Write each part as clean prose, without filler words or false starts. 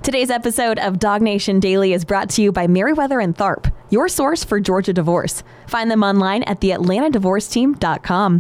Today's episode of Dog Nation Daily is brought to you by Merriweather and Tharp, your source for Georgia divorce. Find them online at theatlantadivorceteam.com.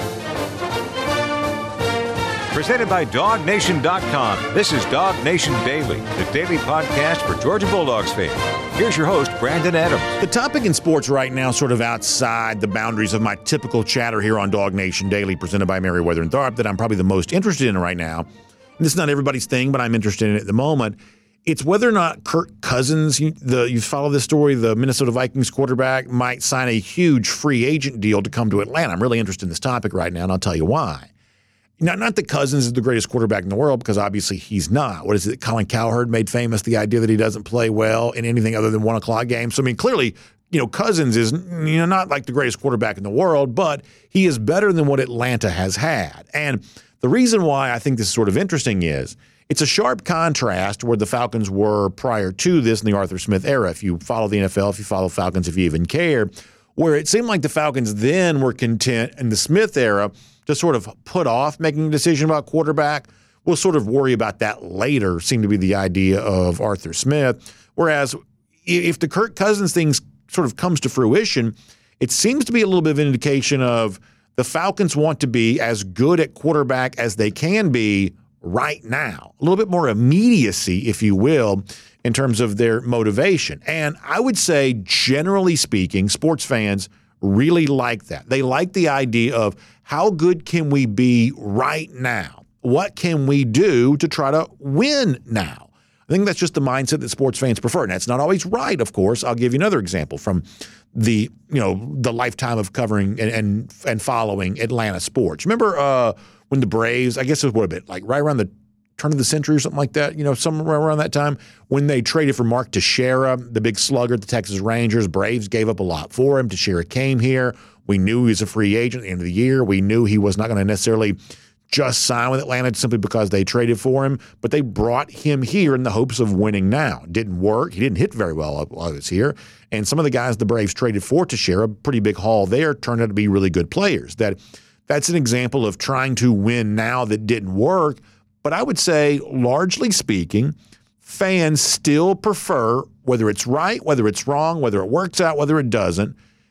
Presented by DogNation.com. This is Dog Nation Daily, the daily podcast for Georgia Bulldogs fans. Here's your host, Brandon Adams. The topic in sports right now sort of outside the boundaries of my typical chatter here on Dog Nation Daily, presented by Merriweather and Tharp, that I'm probably the most interested in right now. And this is not everybody's thing, but I'm interested in it at the moment. It's whether or not Kirk Cousins, you follow this story, the Minnesota Vikings quarterback, might sign a huge free agent deal to come to Atlanta. I'm really interested in this topic right now, and I'll tell you why. Not that Cousins is the greatest quarterback in the world, because obviously he's not. What is it? Colin Cowherd made famous the idea that he doesn't play well in anything other than 1 o'clock games. So, I mean, clearly, Cousins is not like the greatest quarterback in the world, but he is better than what Atlanta has had. And the reason why I think this is sort of interesting is it's a sharp contrast where the Falcons were prior to this in the Arthur Smith era. If you follow the NFL, if you follow Falcons, if you even care, where it seemed like the Falcons then were content in the Smith era to sort of put off making a decision about quarterback. We'll sort of worry about that later, seemed to be the idea of Arthur Smith. Whereas if the Kirk Cousins thing sort of comes to fruition, it seems to be a little bit of an indication of the Falcons want to be as good at quarterback as they can be right now. A little bit more immediacy, if you will, in terms of their motivation. And I would say, generally speaking, sports fans really like that. They like the idea of how good can we be right now? What can we do to try to win now? I think that's just the mindset that sports fans prefer. And that's not always right, of course. I'll give you another example from the lifetime of covering and following Atlanta sports. Remember when the Braves, I guess it was a bit like right around the turn of the century or something like that, somewhere around that time, when they traded for Mark Teixeira, the big slugger at the Texas Rangers. Braves gave up a lot for him. Teixeira came here. We knew he was a free agent at the end of the year. We knew he was not going to necessarily just sign with Atlanta simply because they traded for him, but they brought him here in the hopes of winning now. It didn't work. He didn't hit very well while he was here. And some of the guys the Braves traded for Teixeira, pretty big haul there, turned out to be really good players. That's an example of trying to win now that didn't work. But I would say, largely speaking, fans still prefer, whether it's right, whether it's wrong, whether it works out, whether it doesn't,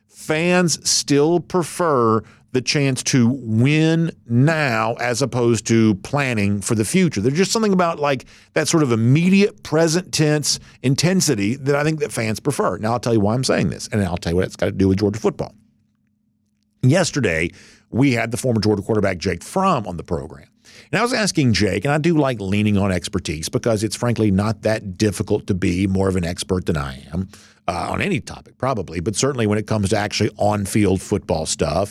fans still prefer the chance to win now as opposed to planning for the future. There's just something about like that sort of immediate present tense intensity that I think that fans prefer. Now, I'll tell you why I'm saying this, and I'll tell you what it's got to do with Georgia football. Yesterday, we had the former Georgia quarterback Jake Fromm on the program. And I was asking Jake, and I do like leaning on expertise because it's frankly not that difficult to be more of an expert than I am on any topic probably, but certainly when it comes to actually on-field football stuff.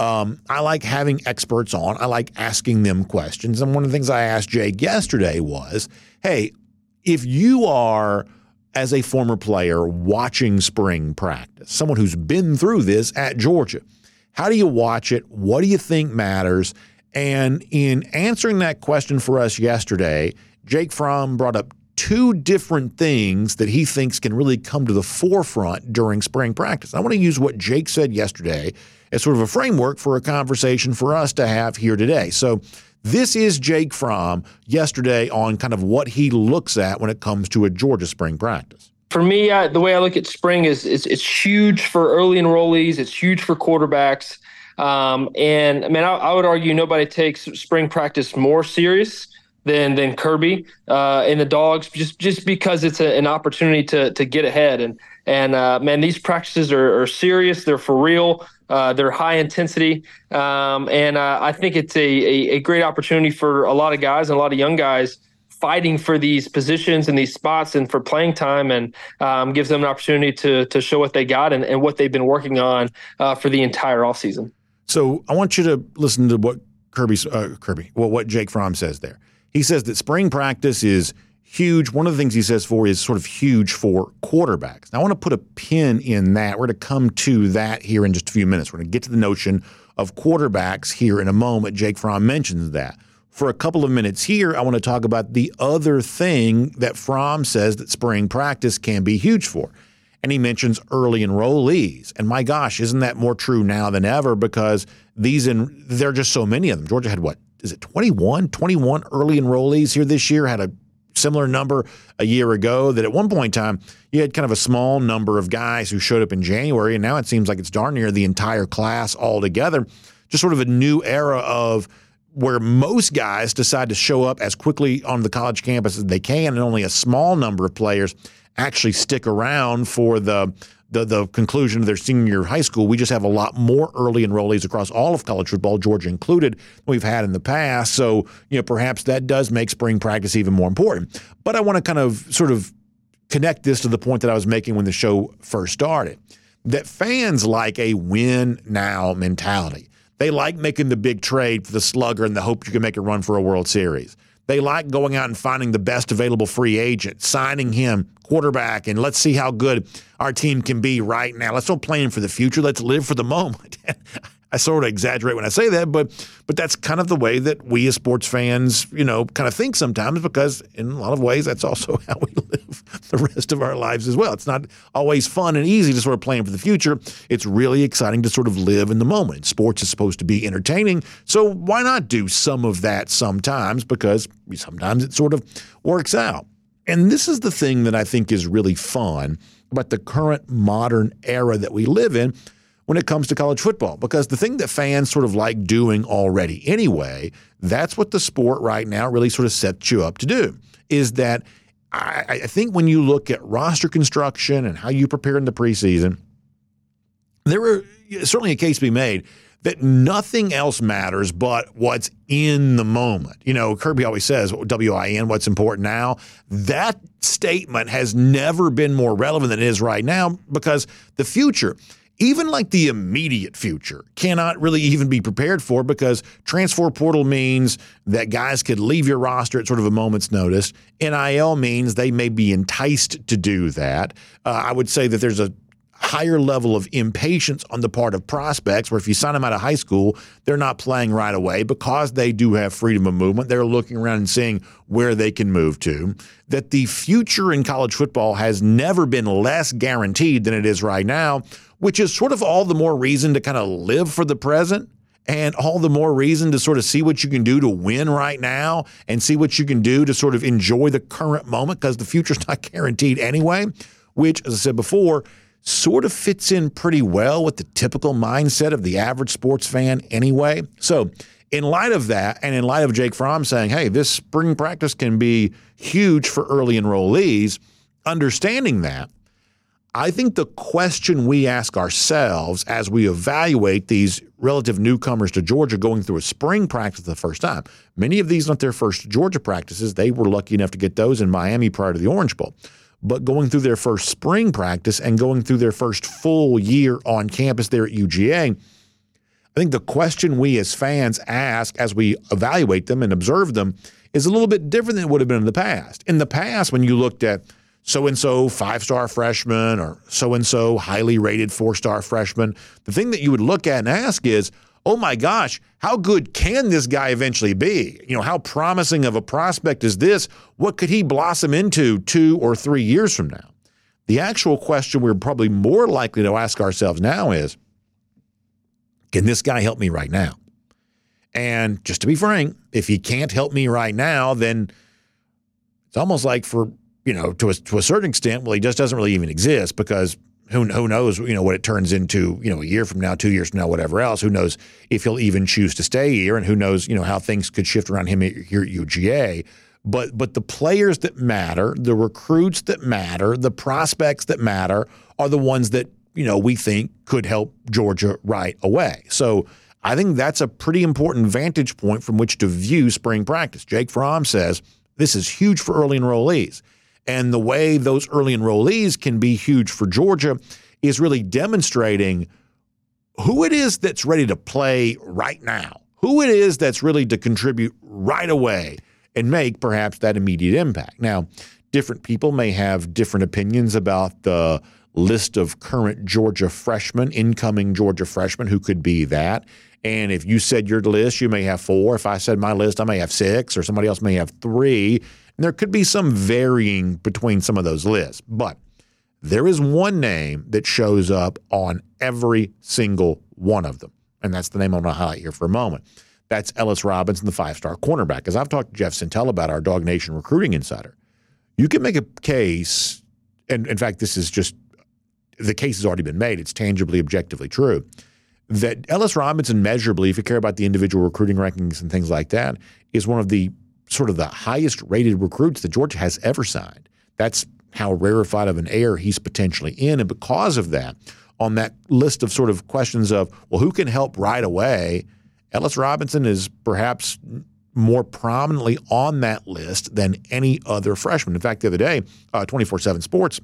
I like having experts on. I like asking them questions. And one of the things I asked Jake yesterday was, hey, if you are, as a former player, watching spring practice, someone who's been through this at Georgia, how do you watch it? What do you think matters? And in answering that question for us yesterday, Jake Fromm brought up two different things that he thinks can really come to the forefront during spring practice. I want to use what Jake said yesterday as sort of a framework for a conversation for us to have here today. So this is Jake Fromm yesterday on kind of what he looks at when it comes to a Georgia spring practice. For me, the way I look at spring is it's huge for early enrollees. It's huge for quarterbacks. And I mean, I would argue nobody takes spring practice more serious than Kirby and the Dogs, just because it's an opportunity to get ahead. And man, these practices are serious. They're for real. They're high intensity. And I think it's a great opportunity for a lot of guys and a lot of young guys fighting for these positions and these spots and for playing time, and gives them an opportunity to show what they got and what they've been working on for the entire offseason. So I want you to listen to what what Jake Fromm says there. He says that spring practice is huge. One of the things he says is sort of huge for quarterbacks. Now, I want to put a pin in that. We're going to come to that here in just a few minutes. We're going to get to the notion of quarterbacks here in a moment. Jake Fromm mentions that. For a couple of minutes here, I want to talk about the other thing that Fromm says that spring practice can be huge for. And he mentions early enrollees. And my gosh, isn't that more true now than ever? Because there are just so many of them. Georgia had 21 early enrollees here this year, had a similar number a year ago, that at one point in time, you had kind of a small number of guys who showed up in January, and now it seems like it's darn near the entire class altogether. Just sort of a new era of where most guys decide to show up as quickly on the college campus as they can, and only a small number of players actually stick around for the conclusion of their senior year of high school. We just have a lot more early enrollees across all of college football, Georgia included, than we've had in the past. So, perhaps that does make spring practice even more important. But I want to kind of sort of connect this to the point that I was making when the show first started, that fans like a win now mentality. They like making the big trade for the slugger and the hope you can make a run for a World Series. They like going out and finding the best available free agent, signing him, quarterback, and let's see how good our team can be right now. Let's not plan for the future. Let's live for the moment. I sort of exaggerate when I say that, but that's kind of the way that we as sports fans, kind of think sometimes, because in a lot of ways that's also how we live the rest of our lives as well. It's not always fun and easy to sort of plan for the future. It's really exciting to sort of live in the moment. Sports is supposed to be entertaining, so why not do some of that sometimes, because sometimes it sort of works out. And this is the thing that I think is really fun about the current modern era that we live in when it comes to college football, because the thing that fans sort of like doing already anyway, that's what the sport right now really sort of sets you up to do, is that I think when you look at roster construction and how you prepare in the preseason, there are certainly a case to be made that nothing else matters but what's in the moment. Kirby always says, WIN, what's important now. That statement has never been more relevant than it is right now, because the future, even like the immediate future, cannot really even be prepared for, because transfer portal means that guys could leave your roster at sort of a moment's notice. NIL means they may be enticed to do that. I would say that there's a higher level of impatience on the part of prospects, where if you sign them out of high school, they're not playing right away because they do have freedom of movement. They're looking around and seeing where they can move to. That the future in college football has never been less guaranteed than it is right now, which is sort of all the more reason to kind of live for the present, and all the more reason to sort of see what you can do to win right now and see what you can do to sort of enjoy the current moment, because the future's not guaranteed anyway, which, as I said before, sort of fits in pretty well with the typical mindset of the average sports fan anyway. So in light of that, and in light of Jake Fromm saying, hey, this spring practice can be huge for early enrollees, understanding that, I think the question we ask ourselves as we evaluate these relative newcomers to Georgia going through a spring practice the first time, many of these not their first Georgia practices. They were lucky enough to get those in Miami prior to the Orange Bowl. But going through their first spring practice and going through their first full year on campus there at UGA, I think the question we as fans ask as we evaluate them and observe them is a little bit different than it would have been in the past. In the past, when you looked at so-and-so 5-star freshman or so-and-so highly rated 4-star freshman, the thing that you would look at and ask is, oh my gosh, how good can this guy eventually be? How promising of a prospect is this? What could he blossom into 2 or 3 years from now? The actual question we're probably more likely to ask ourselves now is, can this guy help me right now? And just to be frank, if he can't help me right now, then it's almost like to a certain extent, well, he just doesn't really even exist, because who knows, what it turns into, a year from now, 2 years from now, whatever else. Who knows if he'll even choose to stay here, and who knows, how things could shift around him here at UGA. But the players that matter, the recruits that matter, the prospects that matter are the ones that, we think could help Georgia right away. So I think that's a pretty important vantage point from which to view spring practice. Jake Fromm says this is huge for early enrollees. And the way those early enrollees can be huge for Georgia is really demonstrating who it is that's ready to play right now, who it is that's really to contribute right away and make perhaps that immediate impact. Now, different people may have different opinions about the list of current Georgia freshmen, incoming Georgia freshmen who could be that. And if you said your list, you may have 4. If I said my list, I may have 6, or somebody else may have 3. And there could be some varying between some of those lists. But there is one name that shows up on every single one of them. And that's the name I'm going to highlight here for a moment. That's Ellis Robinson, the 5-star cornerback. As I've talked to Jeff Sentell about, our Dog Nation recruiting insider, You can make a case, and in fact, this is just, the case has already been made. It's tangibly, objectively true, that Ellis Robinson measurably, if you care about the individual recruiting rankings and things like that, is one of the sort of the highest rated recruits that Georgia has ever signed. That's how rarefied of an air he's potentially in. And because of that, on that list of sort of questions of, well, who can help right away, Ellis Robinson is perhaps more prominently on that list than any other freshman. In fact, the other day, 24/7 Sports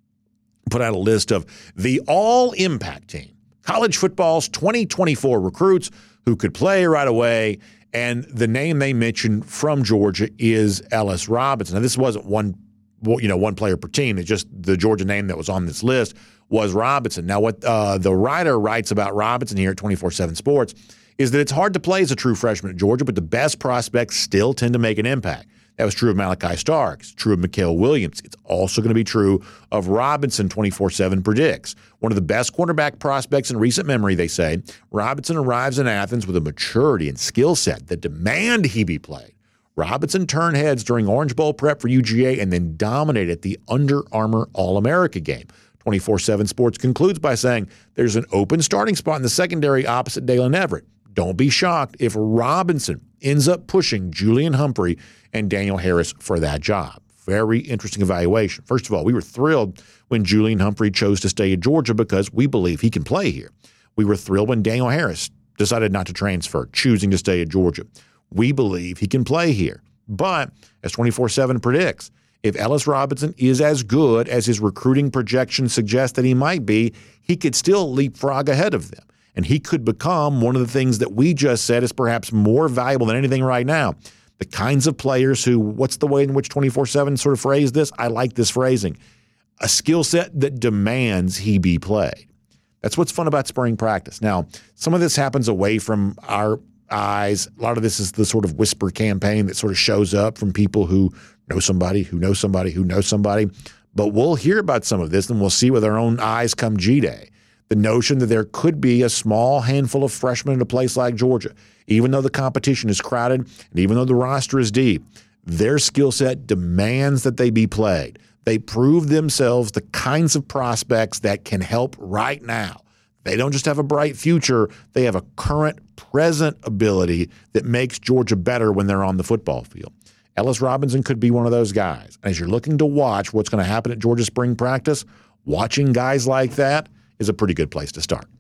put out a list of the all-impact team, college football's 2024 recruits who could play right away, and the name they mentioned from Georgia is Ellis Robinson. Now, this wasn't one player per team. It's just the Georgia name that was on this list was Robinson. Now, what the writer writes about Robinson here at 24/7 Sports is that it's hard to play as a true freshman at Georgia, but the best prospects still tend to make an impact. That was true of Malachi Starks, true of Mikael Williams. It's also going to be true of Robinson, 24/7 predicts. One of the best cornerback prospects in recent memory, they say. Robinson arrives in Athens with a maturity and skill set that demand he be played. Robinson turned heads during Orange Bowl prep for UGA and then dominated the Under Armour All-America game. 24/7 Sports concludes by saying there's an open starting spot in the secondary opposite Dalen Everett. Don't be shocked if Robinson ends up pushing Julian Humphrey and Daniel Harris for that job. Very interesting evaluation. First of all, we were thrilled when Julian Humphrey chose to stay at Georgia because we believe he can play here. We were thrilled when Daniel Harris decided not to transfer, choosing to stay at Georgia. We believe he can play here. But as 24/7 predicts, if Ellis Robinson is as good as his recruiting projections suggest that he might be, he could still leapfrog ahead of them. And he could become one of the things that we just said is perhaps more valuable than anything right now. The kinds of players who, what's the way in which 24/7 sort of phrased this? I like this phrasing. A skill set that demands he be played. That's what's fun about spring practice. Now, some of this happens away from our eyes. A lot of this is the sort of whisper campaign that sort of shows up from people who know somebody, who knows somebody, who knows somebody. But we'll hear about some of this and we'll see with our own eyes come G-Day. The notion that there could be a small handful of freshmen in a place like Georgia, even though the competition is crowded and even though the roster is deep, their skill set demands that they be played. They prove themselves the kinds of prospects that can help right now. They don't just have a bright future, they have a current, present ability that makes Georgia better when they're on the football field. Ellis Robinson could be one of those guys. As you're looking to watch what's going to happen at Georgia spring practice, watching guys like that is a pretty good place to start.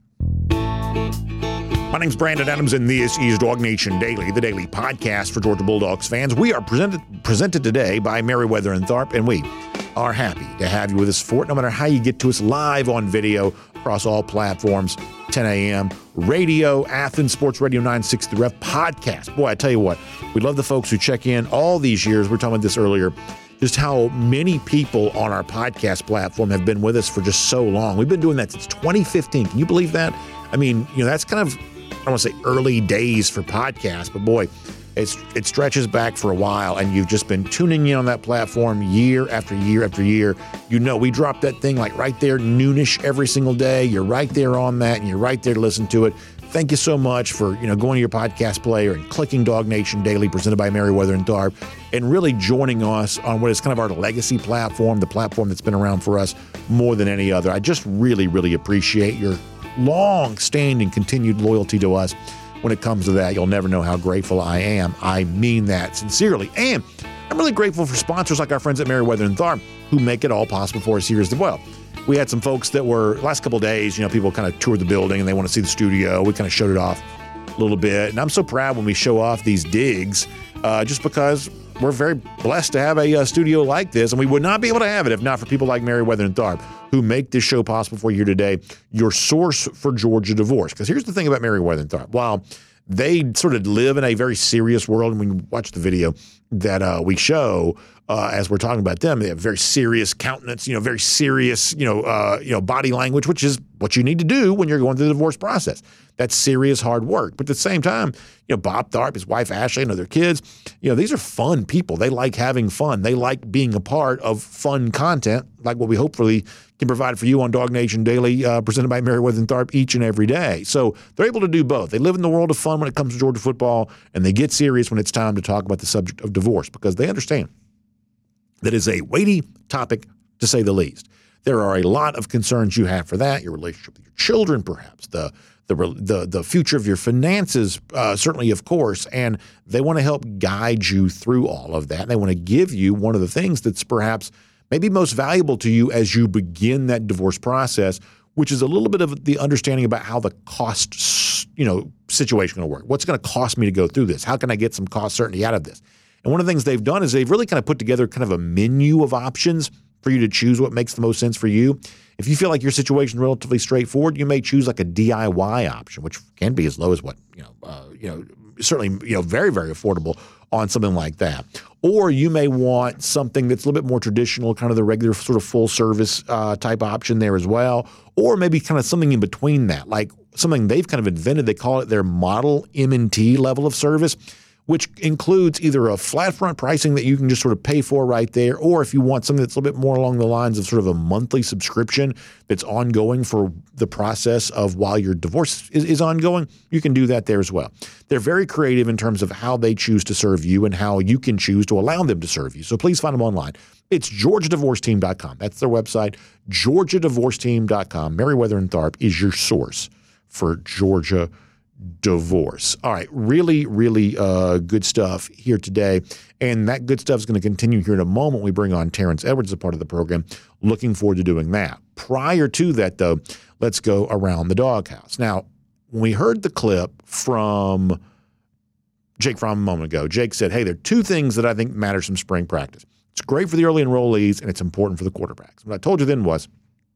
My name's Brandon Adams, and this is Dog Nation Daily, the daily podcast for Georgia Bulldogs fans. We are presented today by Merriweather and Tharp, and we are happy to have you with us for it, no matter how you get to us live on video across all platforms, 10 a.m., radio, Athens Sports Radio 960 The Ref, podcast. Boy, I tell you what, we love the folks who check in all these years. We were talking about this earlier. Just how many people on our podcast platform have been with us for just so long. We've been doing that since 2015. Can you believe that? I mean, that's kind of, I don't want to say early days for podcasts, but boy, it stretches back for a while, and you've just been tuning in on that platform year after year after year. We drop that thing like right there, noonish every single day. You're right there on that, and you're right there to listen to it. Thank you so much for going to your podcast player and clicking Dog Nation Daily, presented by Merriweather and Tharp, and really joining us on what is kind of our legacy platform, the platform that's been around for us more than any other. I just really, really appreciate your long-standing continued loyalty to us. When it comes to that, you'll never know how grateful I am. I mean that sincerely. And I'm really grateful for sponsors like our friends at Merriweather and Tharp who make it all possible for us here as well. We had some folks that were, last couple of days, people kind of toured the building and they want to see the studio. We kind of showed it off a little bit. And I'm so proud when we show off these digs, just because we're very blessed to have a studio like this. And we would not be able to have it if not for people like Merriweather and Tharp, who make this show possible for you here today, your source for Georgia divorce. Because here's the thing about Merriweather and Tharp. While they sort of live in a very serious world, and when you watch the video that we show, as we're talking about them, they have very serious countenance, very serious, body language, which is what you need to do when you're going through the divorce process. That's serious, hard work. But at the same time, Bob Tharp, his wife Ashley, and their kids, these are fun people. They like having fun. They like being a part of fun content, like what we hopefully can provide for you on Dog Nation Daily, presented by Merriweather and Tharp each and every day. So they're able to do both. They live in the world of fun when it comes to Georgia football, and they get serious when it's time to talk about the subject of divorce, because they understand that is a weighty topic, to say the least. There are a lot of concerns you have for that, your relationship with your children, perhaps, the future of your finances, certainly, of course, and they want to help guide you through all of that. They want to give you one of the things that's perhaps maybe most valuable to you as you begin that divorce process, which is a little bit of the understanding about how the cost, situation going to work. What's going to cost me to go through this? How can I get some cost certainty out of this? And one of the things they've done is they've really kind of put together kind of a menu of options for you to choose what makes the most sense for you. If you feel like your situation is relatively straightforward, you may choose like a DIY option, which can be as low as certainly, very, very affordable on something like that. Or you may want something that's a little bit more traditional, kind of the regular sort of full service type option there as well. Or maybe kind of something in between that, like something they've kind of invented. They call it their model M&T level of service, which includes either a flat front pricing that you can just sort of pay for right there, or if you want something that's a little bit more along the lines of sort of a monthly subscription that's ongoing for the process of while your divorce is ongoing, you can do that there as well. They're very creative in terms of how they choose to serve you and how you can choose to allow them to serve you. So please find them online. It's GeorgiaDivorceTeam.com. That's their website, GeorgiaDivorceTeam.com. Meriwether and Tharp is your source for Georgia divorce. All right. Really, really good stuff here today. And that good stuff is going to continue here in a moment. We bring on Terrence Edwards as a part of the program. Looking forward to doing that. Prior to that, though, let's go around the doghouse. Now, when we heard the clip from Jake Fromm a moment ago, Jake said, hey, there are two things that I think matters from spring practice. It's great for the early enrollees, and it's important for the quarterbacks. What I told you then was,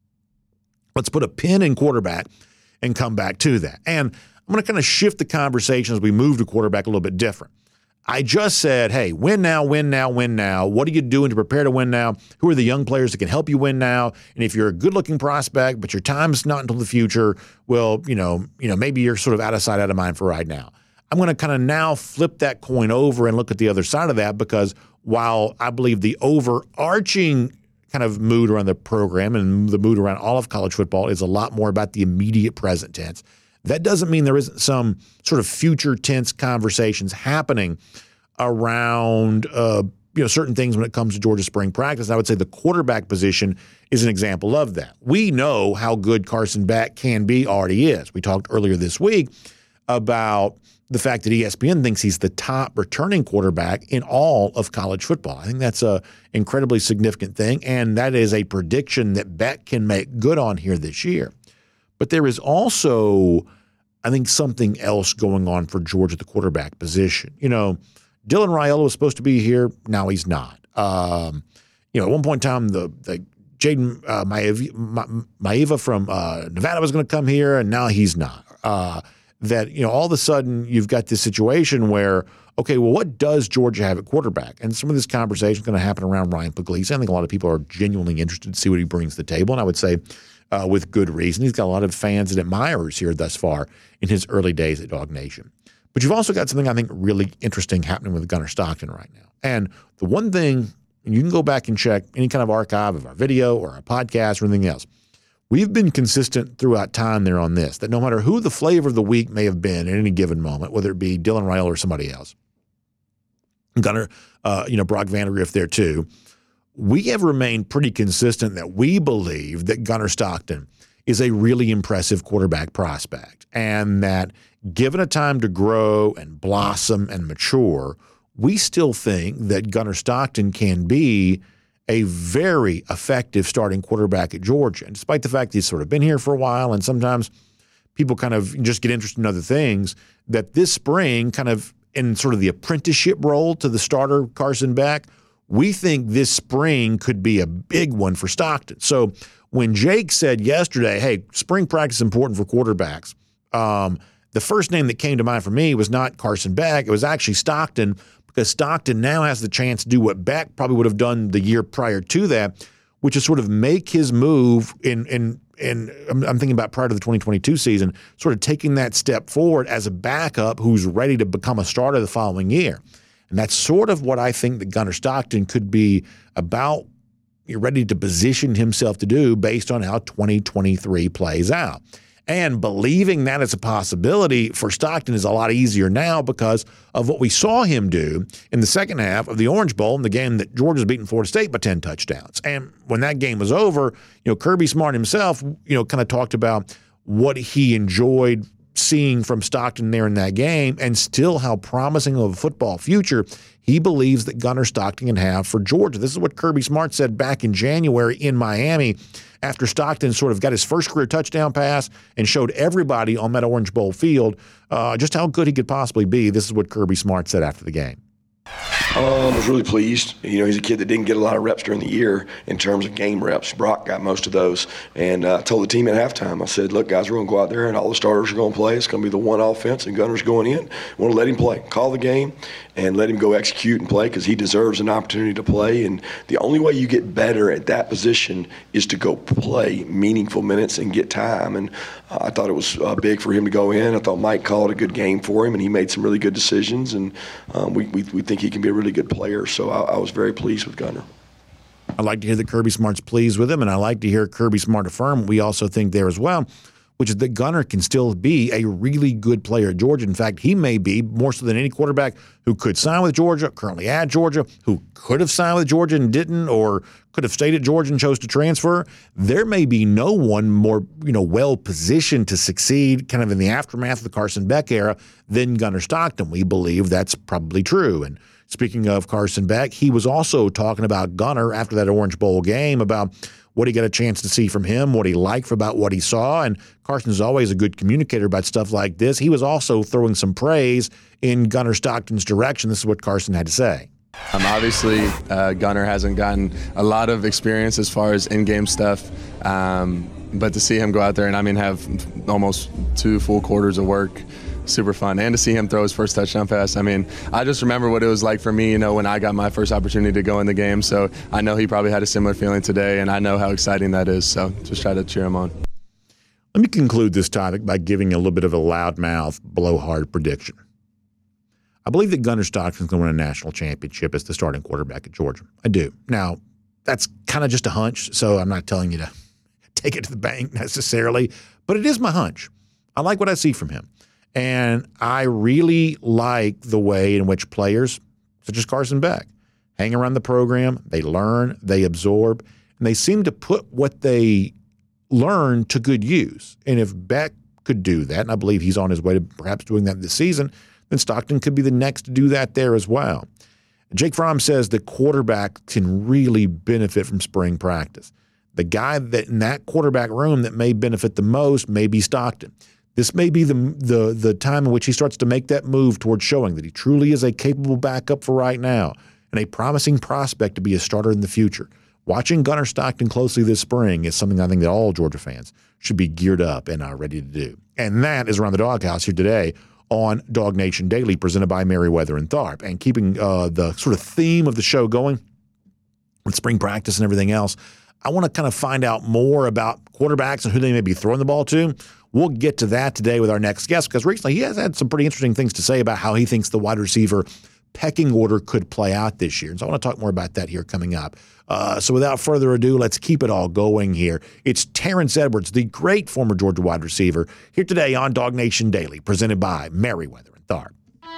let's put a pin in quarterback and come back to that. And I'm going to kind of shift the conversation as we move to quarterback a little bit different. I just said, hey, win now, win now, win now. What are you doing to prepare to win now? Who are the young players that can help you win now? And if you're a good-looking prospect, but your time's not until the future, well, maybe you're sort of out of sight, out of mind for right now. I'm going to kind of now flip that coin over and look at the other side of that, because while I believe the overarching kind of mood around the program and the mood around all of college football is a lot more about the immediate present tense, that doesn't mean there isn't some sort of future tense conversations happening around certain things when it comes to Georgia spring practice. And I would say the quarterback position is an example of that. We know how good Carson Beck can be, already is. We talked earlier this week about the fact that ESPN thinks he's the top returning quarterback in all of college football. I think that's a incredibly significant thing, and that is a prediction that Beck can make good on here this year. But there is also, I think, something else going on for Georgia at the quarterback position. Dylan Raiola was supposed to be here. Now he's not. At one point in time, the Jaden Maiava from Nevada was going to come here, and now he's not. All of a sudden you've got this situation where, okay, well, what does Georgia have at quarterback? And some of this conversation is going to happen around Ryan Puglisi. I think a lot of people are genuinely interested to see what he brings to the table, and I would say with good reason. He's got a lot of fans and admirers here thus far in his early days at Dog Nation. But you've also got something I think really interesting happening with Gunnar Stockton right now. And the one thing, and you can go back and check any kind of archive of our video or our podcast or anything else, we've been consistent throughout time there on this, that no matter who the flavor of the week may have been at any given moment, whether it be Dylan Raiola or somebody else, Gunnar, Brock Vandagriff there too, we have remained pretty consistent that we believe that Gunnar Stockton is a really impressive quarterback prospect, and that given a time to grow and blossom and mature, we still think that Gunnar Stockton can be a very effective starting quarterback at Georgia. And despite the fact he's sort of been here for a while and sometimes people kind of just get interested in other things, that this spring, kind of in sort of the apprenticeship role to the starter Carson Beck, we think this spring could be a big one for Stockton. So when Jake said yesterday, hey, spring practice is important for quarterbacks, the first name that came to mind for me was not Carson Beck. It was actually Stockton, because Stockton now has the chance to do what Beck probably would have done the year prior to that, which is sort of make his move I'm thinking about prior to the 2022 season, sort of taking that step forward as a backup who's ready to become a starter the following year. And that's sort of what I think that Gunnar Stockton could be about, ready to position himself to do based on how 2023 plays out. And believing that it's a possibility for Stockton is a lot easier now because of what we saw him do in the second half of the Orange Bowl in the game that Georgia's beaten Florida State by 10 touchdowns. And when that game was over, Kirby Smart himself, kind of talked about what he enjoyed seeing from Stockton there in that game and still how promising of a football future he believes that Gunnar Stockton can have for Georgia. This is what Kirby Smart said back in January in Miami after Stockton sort of got his first career touchdown pass and showed everybody on that Orange Bowl field just how good he could possibly be. This is what Kirby Smart said after the game. I was really pleased. He's a kid that didn't get a lot of reps during the year in terms of game reps. Brock got most of those. And I told the team at halftime, I said, look, guys, we're going to go out there and all the starters are going to play. It's going to be the one offense and Gunnar's going in. We want to let him play. Call the game and let him go execute and play because he deserves an opportunity to play. And the only way you get better at that position is to go play meaningful minutes and get time. And I thought it was big for him to go in. I thought Mike called a good game for him, and he made some really good decisions. And we think he can be a really good player. So I was very pleased with Gunnar. I like to hear that Kirby Smart's pleased with him, and I like to hear Kirby Smart affirm we also think there as well, which is that Gunnar can still be a really good player at Georgia. In fact, he may be, more so than any quarterback who could sign with Georgia, currently at Georgia, who could have signed with Georgia and didn't, or could have stayed at Georgia and chose to transfer. There may be no one more, well-positioned to succeed kind of in the aftermath of the Carson Beck era than Gunnar Stockton. We believe that's probably true. And speaking of Carson Beck, he was also talking about Gunnar after that Orange Bowl game about what he got a chance to see from him, what he liked about what he saw. And Carson's always a good communicator about stuff like this. He was also throwing some praise in Gunnar Stockton's direction. This is what Carson had to say. Obviously, Gunnar hasn't gotten a lot of experience as far as in-game stuff, but to see him go out there and, have almost 2 full quarters of work, super fun. And to see him throw his first touchdown pass, I just remember what it was like for me, when I got my first opportunity to go in the game. So I know he probably had a similar feeling today, and I know how exciting that is. So just try to cheer him on. Let me conclude this topic by giving a little bit of a loudmouth, blowhard prediction. I believe that Gunnar Stockton's going to win a national championship as the starting quarterback at Georgia. I do. Now, that's kind of just a hunch, so I'm not telling you to take it to the bank necessarily, but it is my hunch. I like what I see from him. And I really like the way in which players, such as Carson Beck, hang around the program, they learn, they absorb, and they seem to put what they learn to good use. And if Beck could do that, and I believe he's on his way to perhaps doing that this season, then Stockton could be the next to do that there as well. Jake Fromm says the quarterback can really benefit from spring practice. The guy that in that quarterback room that may benefit the most may be Stockton. This may be the time in which he starts to make that move towards showing that he truly is a capable backup for right now and a promising prospect to be a starter in the future. Watching Gunnar Stockton closely this spring is something I think that all Georgia fans should be geared up and are ready to do. And that is Around the Doghouse here today on Dog Nation Daily, presented by Merriweather and Tharp. And keeping the sort of theme of the show going with spring practice and everything else, I want to kind of find out more about quarterbacks and who they may be throwing the ball to. We'll get to that today with our next guest because recently he has had some pretty interesting things to say about how he thinks the wide receiver pecking order could play out this year. And so I want to talk more about that here coming up. So without further ado, let's keep it all going here. It's Terrence Edwards, the great former Georgia wide receiver, here today on Dog Nation Daily, presented by Merriweather and Tharp.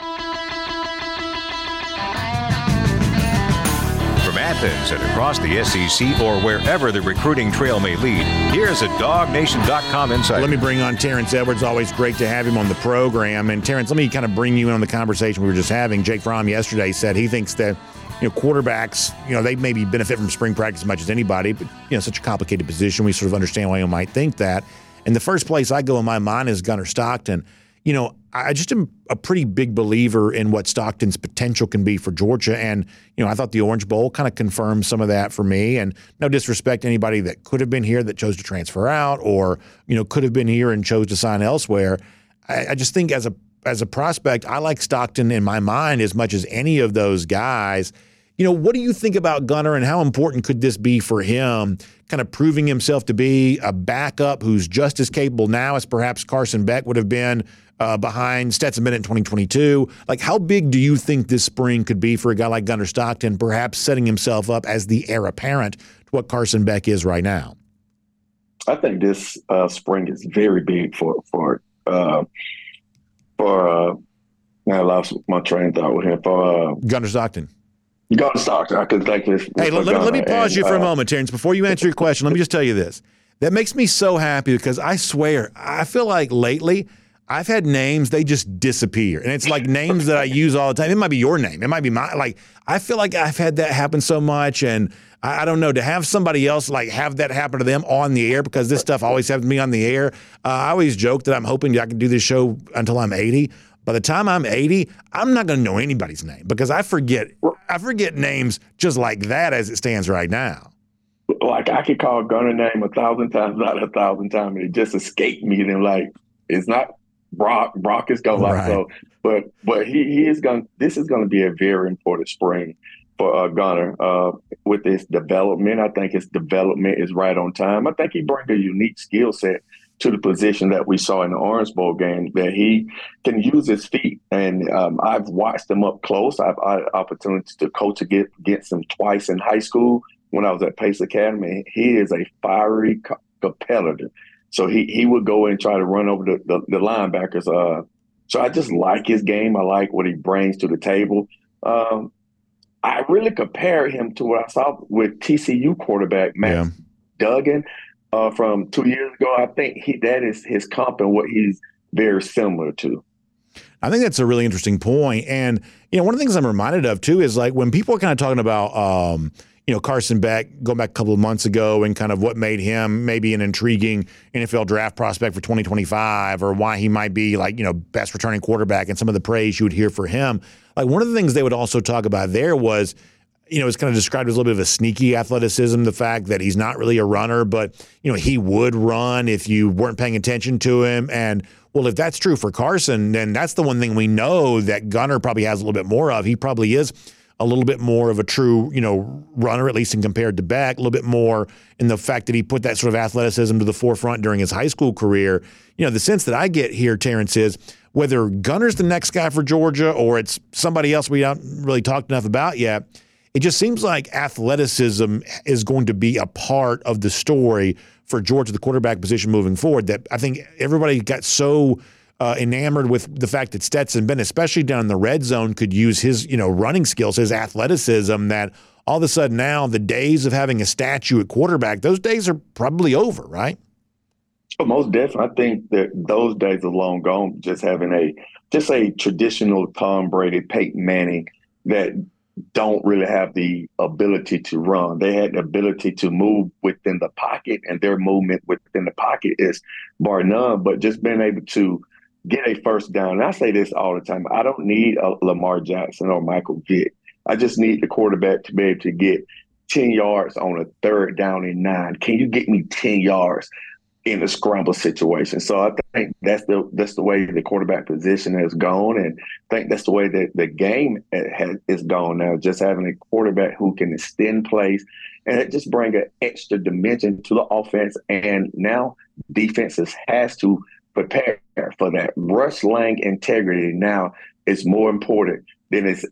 From Athens and across the SEC or wherever the recruiting trail may lead, here's a DogNation.com insider. Let me bring on Terrence Edwards. Always great to have him on the program. And Terrence, let me kind of bring you in on the conversation we were just having. Jake Fromm yesterday said he thinks that quarterbacks, they maybe benefit from spring practice as much as anybody, but such a complicated position. We sort of understand why you might think that. And the first place I go in my mind is Gunnar Stockton. I just am a pretty big believer in what Stockton's potential can be for Georgia. And, I thought the Orange Bowl kind of confirmed some of that for me. And no disrespect to anybody that could have been here that chose to transfer out or, could have been here and chose to sign elsewhere. I just think as a prospect, I like Stockton in my mind as much as any of those guys. What do you think about Gunnar and how important could this be for him, kind of proving himself to be a backup who's just as capable now as perhaps Carson Beck would have been behind Stetson Bennett in 2022? Like, how big do you think this spring could be for a guy like Gunnar Stockton, perhaps setting himself up as the heir apparent to what Carson Beck is right now? I think this spring is very big for I lost my train of thought with him for Gunnar Stockton. Gunnar Stockton. I could think this. Hey, let me pause you for a moment, Terrence. Before you answer your question, let me just tell you this. That makes me so happy because I swear, I feel like lately I've had names, they just disappear. And it's like names that I use all the time. It might be your name. It might be my, like, I feel like I've had that happen so much. And I don't know, to have somebody else like have that happen to them on the air, because this stuff always happens to me on the air. I always joke that I'm hoping I can do this show until I'm 80. By the time I'm 80, I'm not going to know anybody's name because I forget names just like that as it stands right now. Like I could call Gunnar name 1,000 times out of 1,000 times, and it just escaped me. And like, it's not Brock. Brock is going right. So, but he is going. This is going to be a very important spring for Gunnar with his development. I think his development is right on time. I think he brings a unique skill set to the position that we saw in the Orange Bowl game, that he can use his feet. And I've watched him up close. I've had opportunity to coach against him twice in high school when I was at Pace Academy. He is a fiery competitor. So he would go and try to run over the linebackers. So I just like his game. I like what he brings to the table. I really compare him to what I saw with TCU quarterback Max Duggan from 2 years ago. I think that is his comp and what he's very similar to. I think that's a really interesting point. And, one of the things I'm reminded of, too, is like when people are kind of talking about, Carson Beck going back a couple of months ago and kind of what made him maybe an intriguing NFL draft prospect for 2025, or why he might be like, best returning quarterback, and some of the praise you would hear for him. Like one of the things they would also talk about there was, it's kind of described as a little bit of a sneaky athleticism, the fact that he's not really a runner, but, he would run if you weren't paying attention to him. And, well, if that's true for Carson, then that's the one thing we know that Gunnar probably has a little bit more of. He probably is a little bit more of a true, runner, at least in compared to Beck, a little bit more in the fact that he put that sort of athleticism to the forefront during his high school career. The sense that I get here, Terrence, is whether Gunnar's the next guy for Georgia or it's somebody else we haven't really talked enough about yet, it just seems like athleticism is going to be a part of the story for Georgia, the quarterback position moving forward, that I think everybody got so enamored with the fact that Stetson Bennett, especially down in the red zone, could use his, running skills, his athleticism, that all of a sudden now the days of having a statue at quarterback, those days are probably over, right? Oh, most definitely. I think that those days are long gone, just having a traditional Tom Brady, Peyton Manning that don't really have the ability to run. They had the ability to move within the pocket, and their movement within the pocket is bar none, but just being able to get a first down. And I say this all the time. I don't need a Lamar Jackson or Michael Vick. I just need the quarterback to be able to get 10 yards on a 3rd down and 9. Can you get me 10 yards in a scramble situation? So I think that's the way the quarterback position has gone. And I think that's the way that the game is gone now, just having a quarterback who can extend plays, and it just bring an extra dimension to the offense. And now defenses has to prepare for that. Rush lane integrity now is more important than it's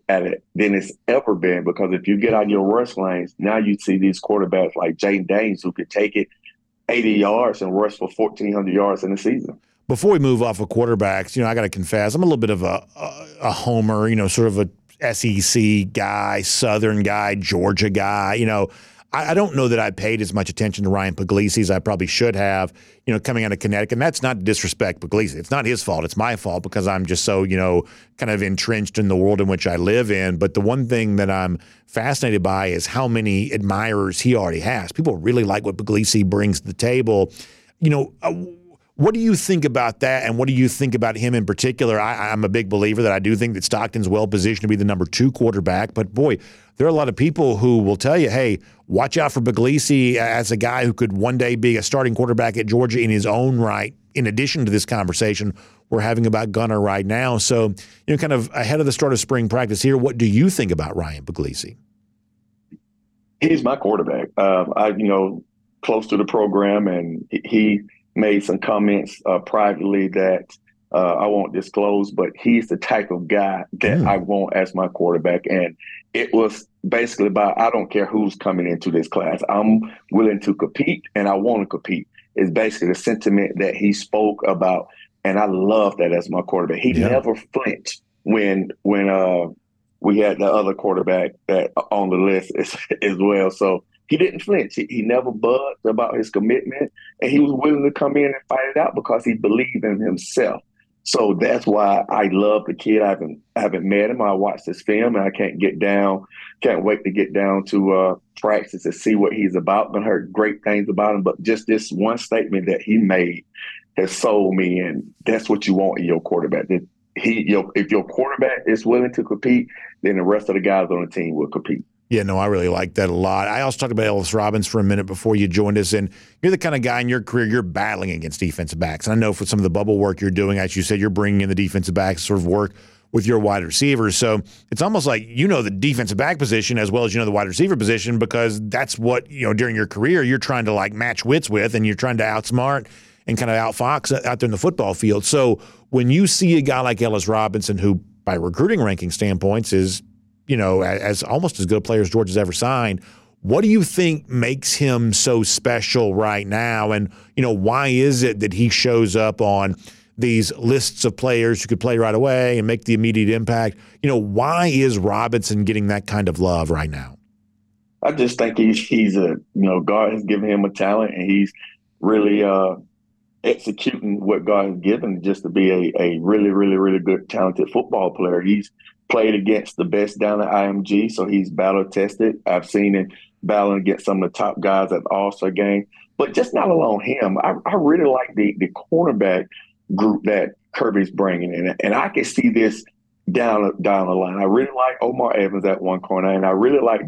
ever been, because if you get out of your rush lanes, now you see these quarterbacks like Jayden Daniels who could take it 80 yards and rush for 1,400 yards in a season. Before we move off of quarterbacks, I got to confess, I'm a little bit of a homer, sort of a SEC guy, Southern guy, Georgia guy. I don't know that I paid as much attention to Ryan Puglisi as I probably should have, coming out of Connecticut. And that's not to disrespect Puglisi. It's not his fault. It's my fault because I'm just so, kind of entrenched in the world in which I live in. But the one thing that I'm fascinated by is how many admirers he already has. People really like what Puglisi brings to the table. What do you think about that, and what do you think about him in particular? I'm a big believer that I do think that Stockton's well positioned to be the number 2 quarterback, but boy, there are a lot of people who will tell you, hey, watch out for Puglisi as a guy who could one day be a starting quarterback at Georgia in his own right, in addition to this conversation we're having about Gunnar right now. So, kind of ahead of the start of spring practice here, what do you think about Ryan Puglisi? He's my quarterback. Close to the program, and he made some comments privately that I won't disclose, but he's the type of guy that I want as my quarterback. And it was basically about, I don't care who's coming into this class. I'm willing to compete, and I want to compete. is basically the sentiment that he spoke about. And I love that as my quarterback. He never flinched when we had the other quarterback that on the list as well. So he didn't flinch. He never budged about his commitment, and he was willing to come in and fight it out because he believed in himself. So that's why I love the kid. I haven't met him. I watched his film, and I can't wait to get down to practice to see what he's about. I've heard great things about him, but just this one statement that he made has sold me, and that's what you want in your quarterback. If your quarterback is willing to compete, then the rest of the guys on the team will compete. Yeah, no, I really like that a lot. I also talked about Ellis Robbins for a minute before you joined us, and you're the kind of guy in your career, you're battling against defensive backs. And I know for some of the bubble work you're doing, as you said, you're bringing in the defensive backs to sort of work with your wide receivers. So it's almost like you know the defensive back position as well as you know the wide receiver position, because that's what, during your career you're trying to like match wits with, and you're trying to outsmart and kind of outfox out there in the football field. So when you see a guy like Ellis Robinson, who by recruiting ranking standpoints is as almost as good a player as George has ever signed, what do you think makes him so special right now? And, why is it that he shows up on these lists of players who could play right away and make the immediate impact? Why is Robinson getting that kind of love right now? I just think he's God has given him a talent, and he's really executing what God has given just to be a really, really, really good, talented football player. He's played against the best down at IMG, so he's battle tested. I've seen him battling against some of the top guys at the All-Star game. But just not alone him, I really like the cornerback group that Kirby's bringing in. And I can see this down the line. I really like Omar Evans at one corner, and I really like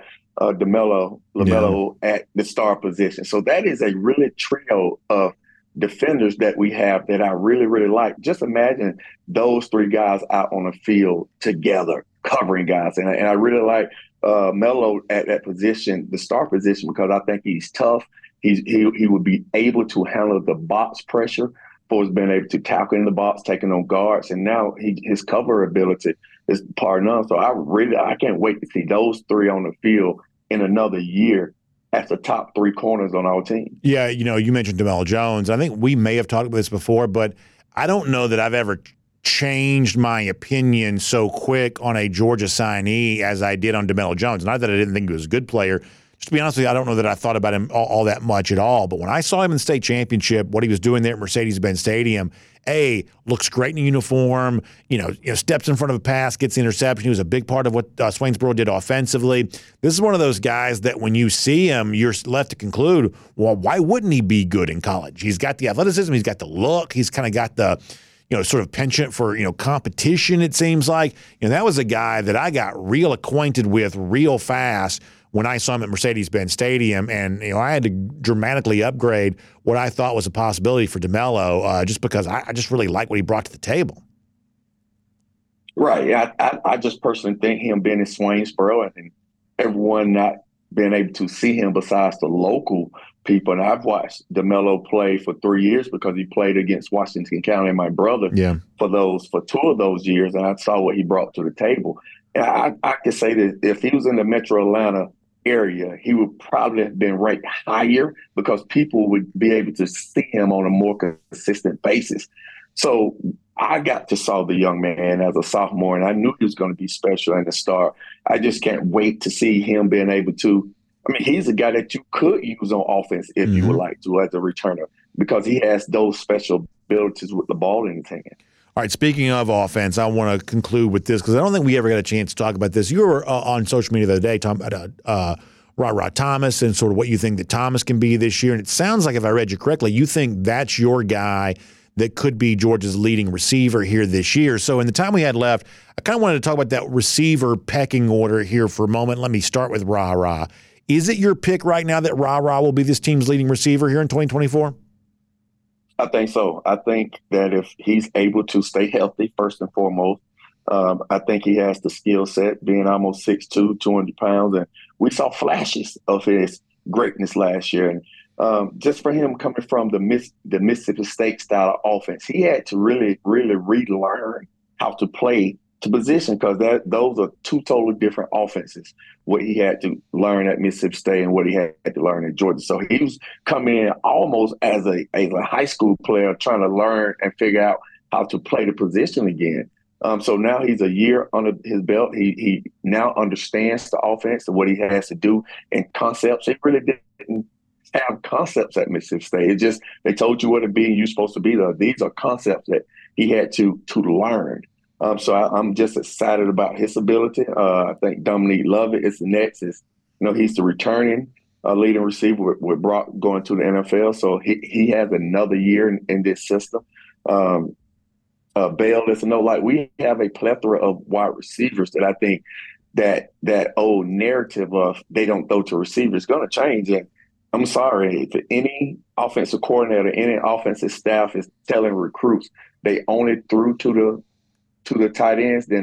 DeMello at the star position. So that is a really trio of defenders that we have that I really, really like. Just imagine those three guys out on the field together, covering guys. And I really like Mello at that position, the star position, because I think he's tough. He would be able to handle the box pressure for his being able to tackle in the box, taking on guards. And now his cover ability is par none. So I can't wait to see those three on the field in another year as the top three corners on our team. Yeah, you mentioned DeMello Jones. I think we may have talked about this before, but I don't know that I've ever changed my opinion so quick on a Georgia signee as I did on DeMello Jones. Not that I didn't think he was a good player. Just to be honest with you, I don't know that I thought about him all that much at all. But when I saw him in the state championship, what he was doing there at Mercedes-Benz Stadium, looks great in a uniform, steps in front of a pass, gets the interception. He was a big part of what Swainsboro did offensively. This is one of those guys that when you see him, you're left to conclude, well, why wouldn't he be good in college? He's got the athleticism. He's got the look. He's kind of got the sort of penchant for, competition, it seems like. That was a guy that I got real acquainted with real fast when I saw him at Mercedes-Benz Stadium, and I had to dramatically upgrade what I thought was a possibility for DeMello, just because I just really like what he brought to the table. Right. I just personally think him being in Swainsboro and everyone not being able to see him besides the local people. And I've watched DeMello play for 3 years because he played against Washington County and my brother for 2 of those years, and I saw what he brought to the table. And I can say that if he was in the Metro Atlanta area, he would probably have been ranked higher because people would be able to see him on a more consistent basis. So I got to saw the young man as a sophomore, and I knew he was going to be special and a star. I just can't wait to see him being able to. I mean, he's a guy that you could use on offense if you would like to as a returner, because he has those special abilities with the ball in his hand. All right, speaking of offense, I want to conclude with this because I don't think we ever got a chance to talk about this. You were on social media the other day talking about Ra Thomas and sort of what you think that Thomas can be this year. And it sounds like, if I read you correctly, you think that's your guy that could be Georgia's leading receiver here this year. So in the time we had left, I kind of wanted to talk about that receiver pecking order here for a moment. Let me start with Ra. Is it your pick right now that Ra will be this team's leading receiver here in 2024? I think so. I think that if he's able to stay healthy, first and foremost, I think he has the skill set, being almost 6'2", 200 pounds. And we saw flashes of his greatness last year. And just for him coming from the Mississippi State style of offense, he had to really, really relearn how to play to position, because those are two totally different offenses, what he had to learn at Mississippi State and what he had to learn at Georgia. So he was coming in almost as a high school player trying to learn and figure out how to play the position again. So now he's a year under his belt. He now understands the offense and what he has to do and concepts. He really didn't have concepts at Mississippi State. It's just they told you what to be and you're supposed to be there. These are concepts that he had to learn. So I'm just excited about his ability. I think Dominique Lovett is the next. He's the returning leading receiver with Brock going to the NFL. So he has another year in this system. Bell, we have a plethora of wide receivers that I think that old narrative of they don't throw to receivers is going to change. And I'm sorry, if any offensive coordinator, any offensive staff is telling recruits they only threw to the tight ends, then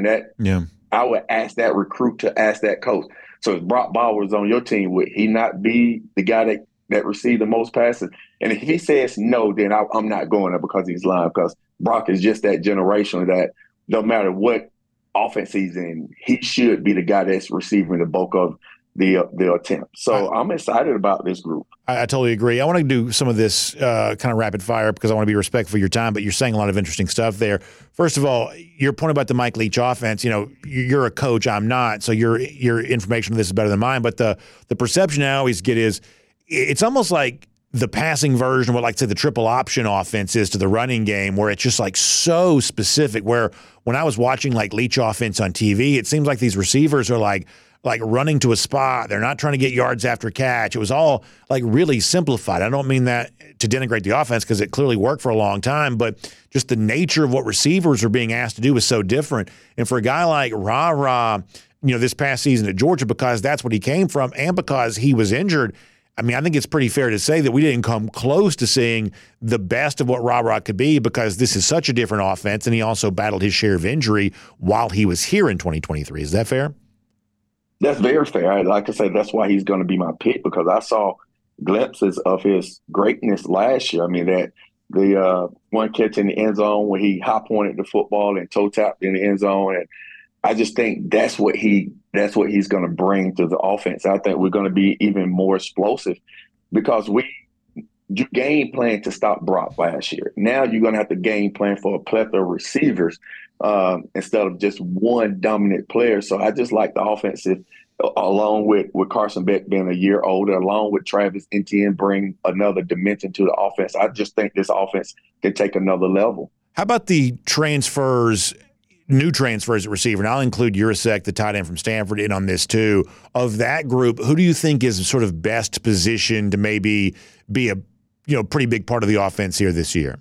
I would ask that recruit to ask that coach. So if Brock Bowers on your team, would he not be the guy that received the most passes? And if he says no, then I'm not going there because he's lying, because Brock is just that generation that no matter what offense he's in, he should be the guy that's receiving the bulk of the attempt. So I'm excited about this group. I totally agree. I want to do some of this kind of rapid fire because I want to be respectful of your time, but you're saying a lot of interesting stuff there. First of all, your point about the Mike Leach offense, you're a coach, I'm not, so your information on this is better than mine, but the perception I always get is it's almost like the passing version of what, like, say, the triple option offense is to the running game, where it's just like so specific, where when I was watching like Leach offense on TV, it seems like these receivers are like running to a spot. They're not trying to get yards after catch. It was all like really simplified. I don't mean that to denigrate the offense because it clearly worked for a long time, but just the nature of what receivers are being asked to do is so different. And for a guy like Ra, this past season at Georgia, because that's what he came from and because he was injured, I mean, I think it's pretty fair to say that we didn't come close to seeing the best of what Ra could be, because this is such a different offense, and he also battled his share of injury while he was here in 2023. Is that fair? That's very fair. Like I said, that's why he's going to be my pick, because I saw glimpses of his greatness last year. I mean, that the one catch in the end zone where he high pointed the football and toe tapped in the end zone, and I just think that's what he's going to bring to the offense. I think we're going to be even more explosive because you game plan to stop Brock last year. Now you're going to have to game plan for a plethora of receivers instead of just one dominant player. So I just like the offensive, along with Carson Beck being a year older, along with Travis Etienne bring another dimension to the offense. I just think this offense can take another level. How about the transfers? New transfers at receiver, and I'll include Urasek, the tight end from Stanford, in on this too. Of that group, who do you think is sort of best positioned to maybe be a pretty big part of the offense here this year?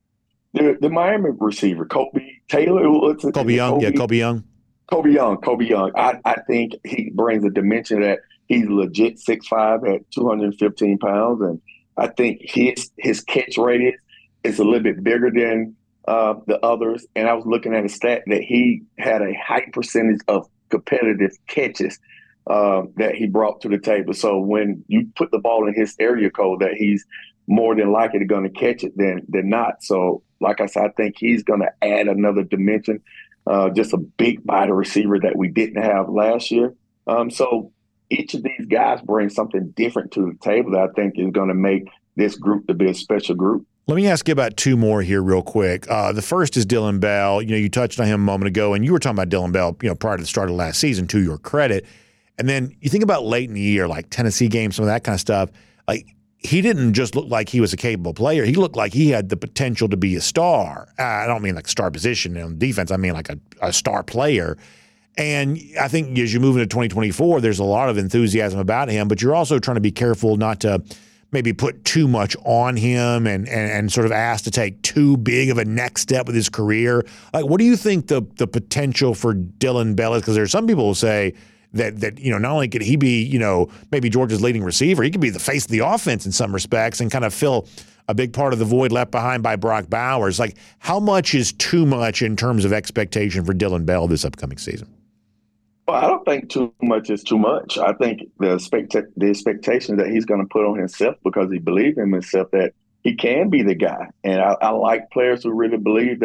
The Miami receiver, Kobe Taylor. Kobe Young. Kobe Young. I think he brings a dimension that he's legit 6'5" at 215 pounds, and I think his catch radius is a little bit bigger than the others. And I was looking at a stat that he had a high percentage of competitive catches that he brought to the table. So when you put the ball in his area code, that he's more than likely going to catch it than not. So like I said, I think he's going to add another dimension, just a big body receiver that we didn't have last year. So each of these guys bring something different to the table that I think is going to make this group to be a special group. Let me ask you about two more here real quick. The first is Dillon Bell. You touched on him a moment ago, and you were talking about Dillon Bell, prior to the start of last season, to your credit. And then you think about late in the year, like Tennessee games, some of that kind of stuff. Like, he didn't just look like he was a capable player. He looked like he had the potential to be a star. I don't mean like star position on defense. I mean like a star player. And I think as you move into 2024, there's a lot of enthusiasm about him, but you're also trying to be careful not to maybe put too much on him and sort of ask to take too big of a next step with his career. Like, what do you think the potential for Dillon Bell is? Because there's some people who say that not only could he be, maybe Georgia's leading receiver, he could be the face of the offense in some respects and kind of fill a big part of the void left behind by Brock Bowers. Like, how much is too much in terms of expectation for Dillon Bell this upcoming season? Well, I don't think too much is too much. I think the expectation that he's going to put on himself, because he believes in himself, that he can be the guy. And I like players who really believe that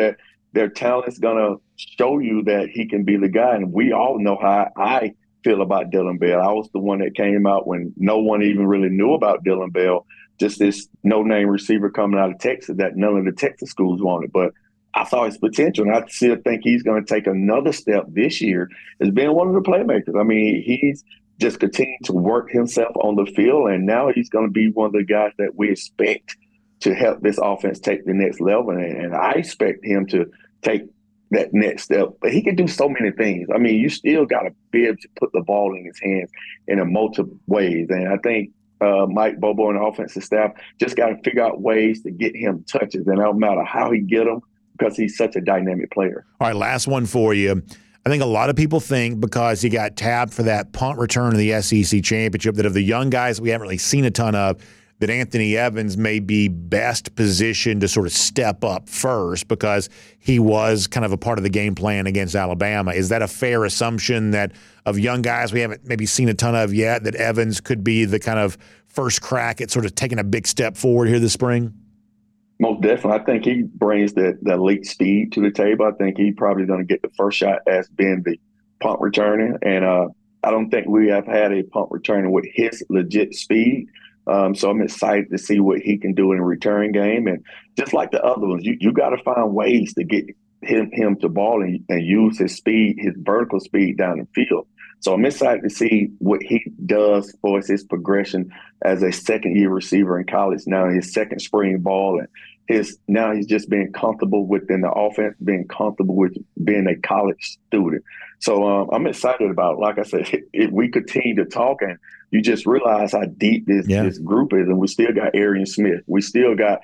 their talent's going to show you that he can be the guy. And we all know how I feel about Dillon Bell. I was the one that came out when no one even really knew about Dillon Bell, just this no-name receiver coming out of Texas that none of the Texas schools wanted. But I saw his potential, and I still think he's going to take another step this year as being one of the playmakers. I mean, he's just continued to work himself on the field, and now he's going to be one of the guys that we expect to help this offense take the next level. And I expect him to take that next step. But he can do so many things. I mean, you still got to be able to put the ball in his hands in a multiple ways. And I think Mike Bobo and the offensive staff just got to figure out ways to get him touches. And no matter how he get them, because he's such a dynamic player. All right, last one for you. I think a lot of people think because he got tabbed for that punt return in the SEC championship that of the young guys we haven't really seen a ton of, that Anthony Evans may be best positioned to sort of step up first because he was kind of a part of the game plan against Alabama. Is that a fair assumption that of young guys we haven't maybe seen a ton of yet, that Evans could be the kind of first crack at sort of taking a big step forward here this spring? Most definitely. I think he brings the elite speed to the table. I think he's probably going to get the first shot as being the punt returner. And I don't think we have had a punt returner with his legit speed. So I'm excited to see what he can do in a return game. And just like the other ones, you got to find ways to get him to ball and use his speed, his vertical speed down the field. So I'm excited to see what he does for his progression as a second-year receiver in college. Now his second spring ball, and now he's just being comfortable within the offense, being comfortable with being a college student. So I'm excited about it. Like I said, if we continue to talk and you just realize how deep this group is, and we still got Arian Smith. We still got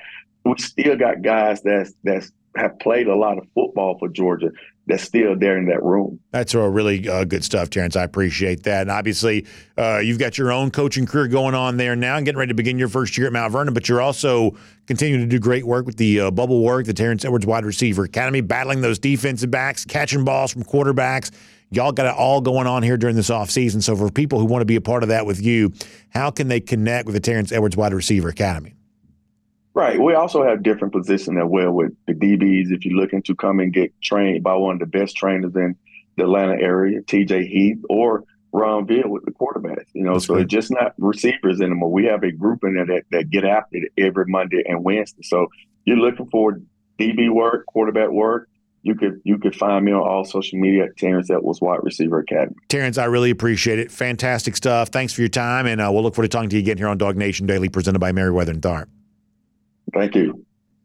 guys that's have played a lot of football for Georgia that's still there in that room. That's really good stuff, Terrence. I appreciate that. And obviously, you've got your own coaching career going on there now and getting ready to begin your first year at Mount Vernon, but you're also continuing to do great work with the bubble work, the Terrence Edwards Wide Receiver Academy, battling those defensive backs, catching balls from quarterbacks. Y'all got it all going on here during this offseason. So for people who want to be a part of that with you, how can they connect with the Terrence Edwards Wide Receiver Academy? Right. We also have different positions as well with the DBs. If you're looking to come and get trained by one of the best trainers in the Atlanta area, TJ Heath or Ron Veal with the quarterbacks. That's so it's just not receivers anymore. We have a group in there that get after it every Monday and Wednesday. So you're looking for DB work, quarterback work. You could find me on all social media at Terrence Edwards Wide Receiver Academy. Terrence, I really appreciate it. Fantastic stuff. Thanks for your time, and we'll look forward to talking to you again here on Dog Nation Daily, presented by Merriweather and Tharp. Thank you.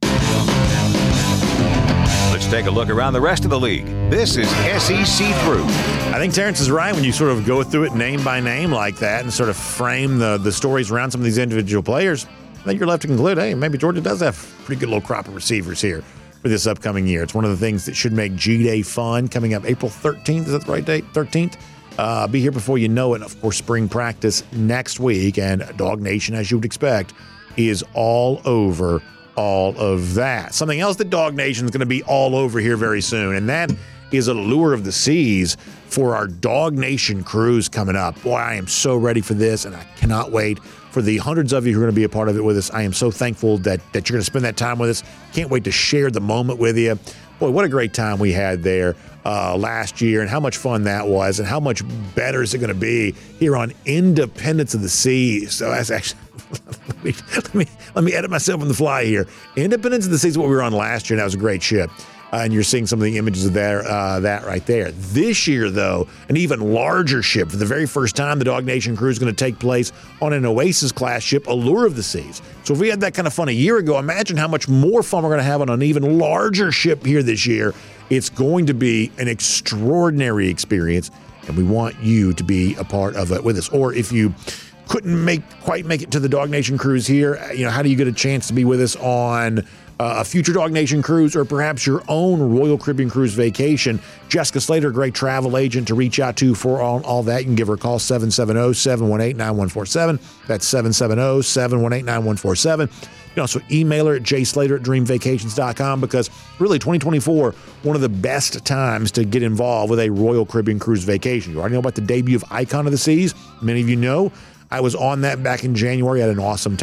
Let's take a look around the rest of the league. This is SEC Through. I think Terrence is right when you sort of go through it name by name like that and sort of frame the stories around some of these individual players. I think you're left to conclude, hey, maybe Georgia does have a pretty good little crop of receivers here for this upcoming year. It's one of the things that should make G-Day fun coming up April 13th. Is that the right date? 13th? Be here before you know it. Of course, spring practice next week, and Dog Nation, as you would expect, is all over all of that. Something else that Dog Nation is going to be all over here very soon, and that is Allure of the Seas for our Dog Nation cruise coming up. Boy, I am so ready for this, and I cannot wait for the hundreds of you who are going to be a part of it with us. I am so thankful that you're going to spend that time with us. Can't wait to share the moment with you. Boy, what a great time we had there last year, and how much fun that was, and how much better is it going to be here on Independence of the Seas. So that's actually let me edit myself on the fly here. Independence of the Seas is what we were on last year, and that was a great ship. And you're seeing some of the images of that right there. This year, though, an even larger ship. For the very first time, the Dog Nation cruise is going to take place on an Oasis-class ship, Allure of the Seas. So if we had that kind of fun a year ago, imagine how much more fun we're going to have on an even larger ship here this year. It's going to be an extraordinary experience, and we want you to be a part of it with us. Or if you couldn't quite make it to the Dog Nation cruise here, how do you get a chance to be with us on a future Dog Nation cruise, or perhaps your own Royal Caribbean Cruise vacation? Jessica Slater, great travel agent to reach out to for all that. You can give her a call, 770-718-9147. That's 770-718-9147. You can also email her at jslater@dreamvacations.com, because really 2024, one of the best times to get involved with a Royal Caribbean Cruise vacation. You already know about the debut of Icon of the Seas. Many of you know I was on that back in January. I had an awesome time.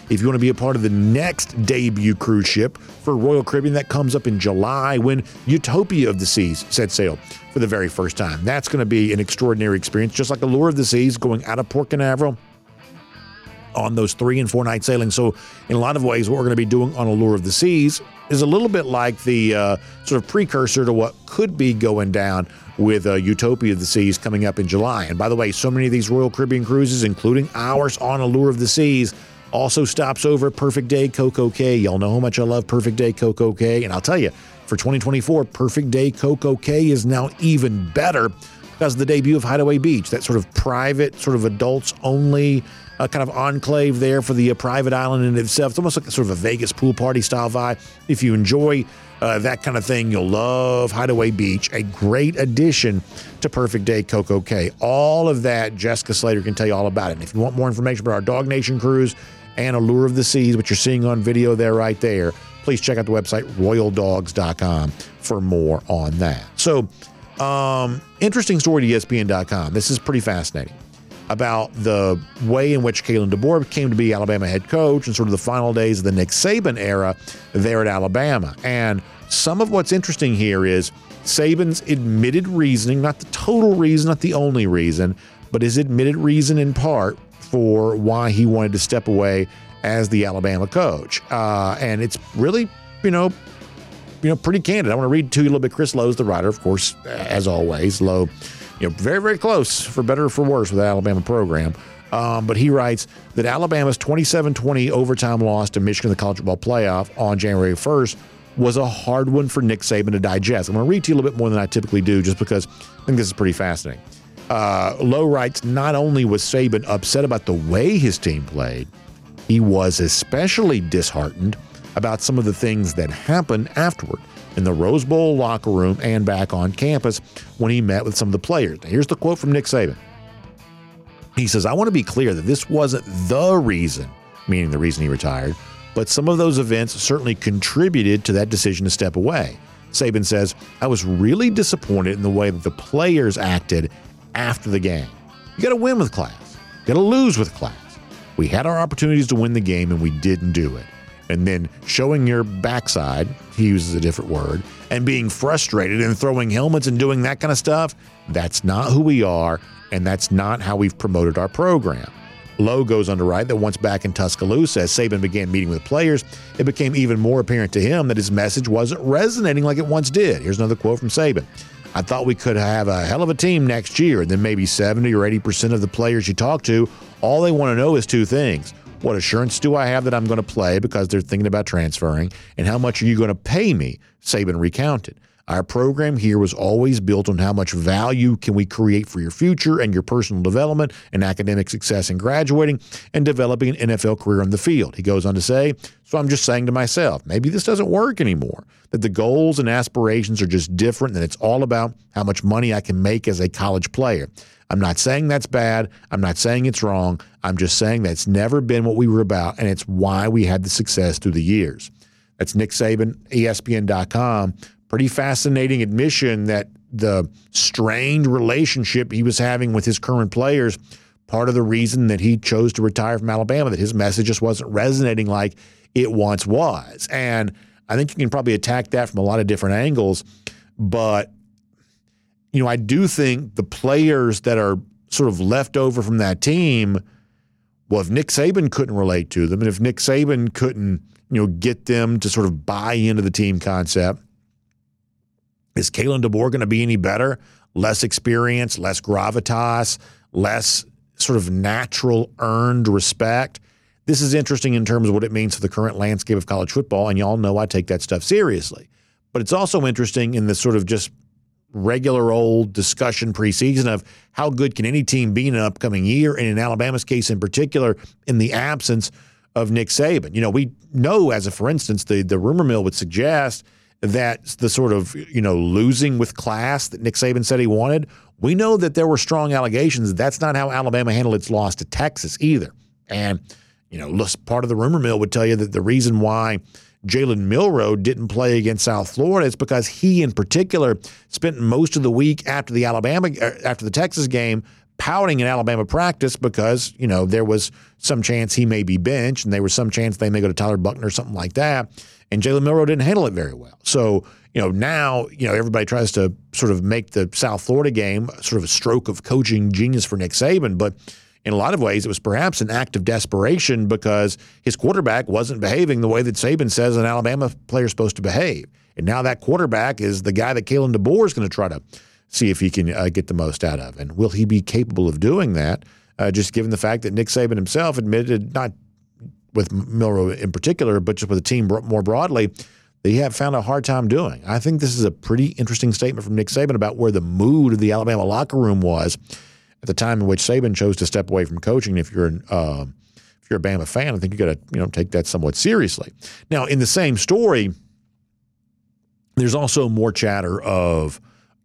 if you want to be a part of the next debut cruise ship for Royal Caribbean that comes up in July when Utopia of the Seas sets sail for the very first time. That's going to be an extraordinary experience, just like Allure of the Seas going out of Port Canaveral on those 3 and 4 night sailings. So in a lot of ways, what we're going to be doing on Allure of the Seas is a little bit like the sort of precursor to what could be going down with Utopia of the Seas coming up in July. And by the way, so many of these Royal Caribbean cruises, including ours on Allure of the Seas, also stops over at Perfect Day Coco Cay. Y'all know how much I love Perfect Day Coco Cay. And I'll tell you, for 2024, Perfect Day Coco Cay is now even better because of the debut of Hideaway Beach, that sort of private, sort of adults-only kind of enclave there for the private island in itself. It's almost like sort of a Vegas pool party style vibe. If you enjoy that kind of thing, you'll love Hideaway Beach, a great addition to Perfect Day Coco Cay. All of that, Jessica Slater can tell you all about it. And if you want more information about our Dog Nation cruise and Allure of the Seas, which you're seeing on video there right there, please check out the website royaldogs.com for more on that. So, interesting story to ESPN.com. This is pretty fascinating about the way in which Kalen DeBoer came to be Alabama head coach and sort of the final days of the Nick Saban era there at Alabama. And some of what's interesting here is Saban's admitted reasoning, not the total reason, not the only reason, but his admitted reason in part for why he wanted to step away as the Alabama coach. And it's really, pretty candid. I want to read to you a little bit. Chris Lowe's the writer, of course, as always. Lowe, very, very close, for better or for worse, with the Alabama program. But he writes that Alabama's 27-20 overtime loss to Michigan in the college football playoff on January 1st was a hard one for Nick Saban to digest. I'm going to read to you a little bit more than I typically do just because I think this is pretty fascinating. Lowe writes, not only was Saban upset about the way his team played, he was especially disheartened about some of the things that happened afterward in the Rose Bowl locker room and back on campus when he met with some of the players. Now, here's the quote from Nick Saban. He says, I want to be clear that this wasn't the reason, meaning the reason he retired, but some of those events certainly contributed to that decision to step away. Saban says, I was really disappointed in the way that the players acted after the game. You got to win with class. You got to lose with class. We had our opportunities to win the game and we didn't do it. And then showing your backside, he uses a different word, and being frustrated and throwing helmets and doing that kind of stuff, that's not who we are, and that's not how we've promoted our program. Lowe goes on to write that once back in Tuscaloosa, as Saban began meeting with players, it became even more apparent to him that his message wasn't resonating like it once did. Here's another quote from Saban. I thought we could have a hell of a team next year, and then maybe 70 or 80% of the players you talk to, all they want to know is two things. What assurance do I have that I'm going to play because they're thinking about transferring? And how much are you going to pay me? Saban recounted. Our program here was always built on how much value can we create for your future and your personal development and academic success in graduating and developing an NFL career on the field. He goes on to say, so I'm just saying to myself, maybe this doesn't work anymore, that the goals and aspirations are just different, and it's all about how much money I can make as a college player. I'm not saying that's bad. I'm not saying it's wrong. I'm just saying that it's never been what we were about, and it's why we had the success through the years. That's Nick Saban, ESPN.com. Pretty fascinating admission that the strained relationship he was having with his current players, part of the reason that he chose to retire from Alabama, that his message just wasn't resonating like it once was. And I think you can probably attack that from a lot of different angles, but I do think the players that are sort of left over from that team, well, if Nick Saban couldn't relate to them, and if Nick Saban couldn't, get them to sort of buy into the team concept, is Kalen DeBoer going to be any better? Less experience, less gravitas, less sort of natural earned respect? This is interesting in terms of what it means for the current landscape of college football, and y'all know I take that stuff seriously. But it's also interesting in the sort of just regular old discussion preseason of how good can any team be in an upcoming year, and in Alabama's case in particular, in the absence of Nick Saban. We know, as a for instance, the rumor mill would suggest that the sort of, losing with class that Nick Saban said he wanted, we know that there were strong allegations. That's not how Alabama handled its loss to Texas either. And, part of the rumor mill would tell you that the reason why Jalen Milroe didn't play against South Florida is because he in particular spent most of the week after the Texas game pouting in Alabama practice because, there was some chance he may be benched and there was some chance they may go to Tyler Buchner or something like that. And Jalen Milroe didn't handle it very well. So, now, everybody tries to sort of make the South Florida game sort of a stroke of coaching genius for Nick Saban. But in a lot of ways, it was perhaps an act of desperation because his quarterback wasn't behaving the way that Saban says an Alabama player is supposed to behave. And now that quarterback is the guy that Kalen DeBoer is going to try to see if he can get the most out of. And will he be capable of doing that, just given the fact that Nick Saban himself admitted, not with Milroe in particular, but just with the team more broadly, that he have found a hard time doing. I think this is a pretty interesting statement from Nick Saban about where the mood of the Alabama locker room was at the time in which Saban chose to step away from coaching. If you're a Bama fan, I think you got to take that somewhat seriously. Now, in the same story, there's also more chatter of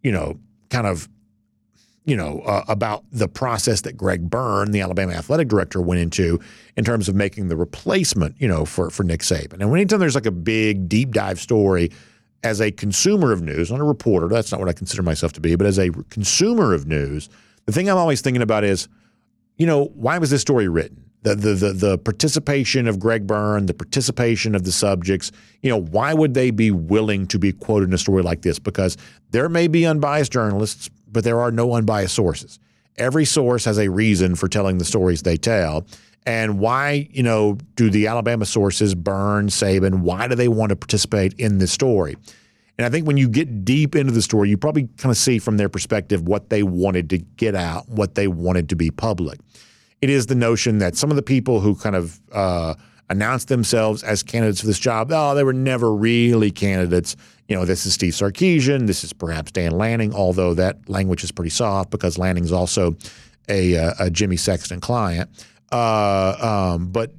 about the process that Greg Byrne, the Alabama athletic director, went into in terms of making the replacement, for Nick Saban. And anytime there's like a big deep dive story, as a consumer of news, not a reporter, that's not what I consider myself to be, but as a consumer of news, the thing I'm always thinking about is, why was this story written? The participation of Greg Byrne, the participation of the subjects, why would they be willing to be quoted in a story like this? Because there may be unbiased journalists, but there are no unbiased sources. Every source has a reason for telling the stories they tell. And why, do the Alabama sources, Byrne, Saban, why do they want to participate in this story? And I think when you get deep into the story, you probably kind of see from their perspective what they wanted to get out, what they wanted to be public. It is the notion that some of the people who kind of announced themselves as candidates for this job, they were never really candidates. This is Steve Sarkisian. This is perhaps Dan Lanning, although that language is pretty soft because Lanning's also a Jimmy Sexton client. But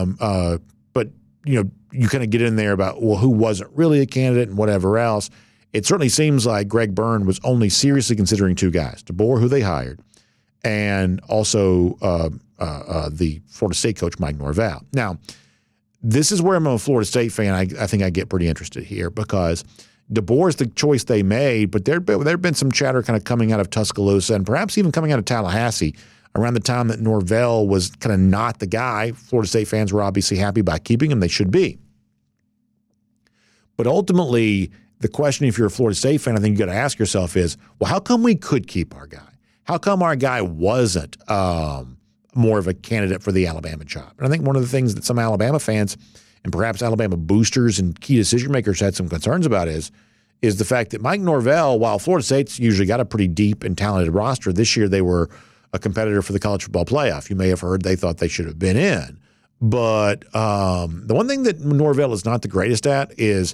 you kind of get in there about, who wasn't really a candidate and whatever else. It certainly seems like Greg Byrne was only seriously considering two guys, DeBoer, who they hired, and also the Florida State coach, Mike Norvell. Now, this is where I'm a Florida State fan. I think I get pretty interested here because DeBoer is the choice they made, but there have been some chatter kind of coming out of Tuscaloosa and perhaps even coming out of Tallahassee around the time that Norvell was kind of not the guy. Florida State fans were obviously happy by keeping him. They should be. But ultimately, the question, if you're a Florida State fan, I think you got to ask yourself is, well, how come we could keep our guy? How come our guy wasn't more of a candidate for the Alabama job? And I think one of the things that some Alabama fans and perhaps Alabama boosters and key decision makers had some concerns about is the fact that Mike Norvell, while Florida State's usually got a pretty deep and talented roster, this year they were a competitor for the college football playoff. You may have heard they thought they should have been in. But the one thing that Norvell is not the greatest at is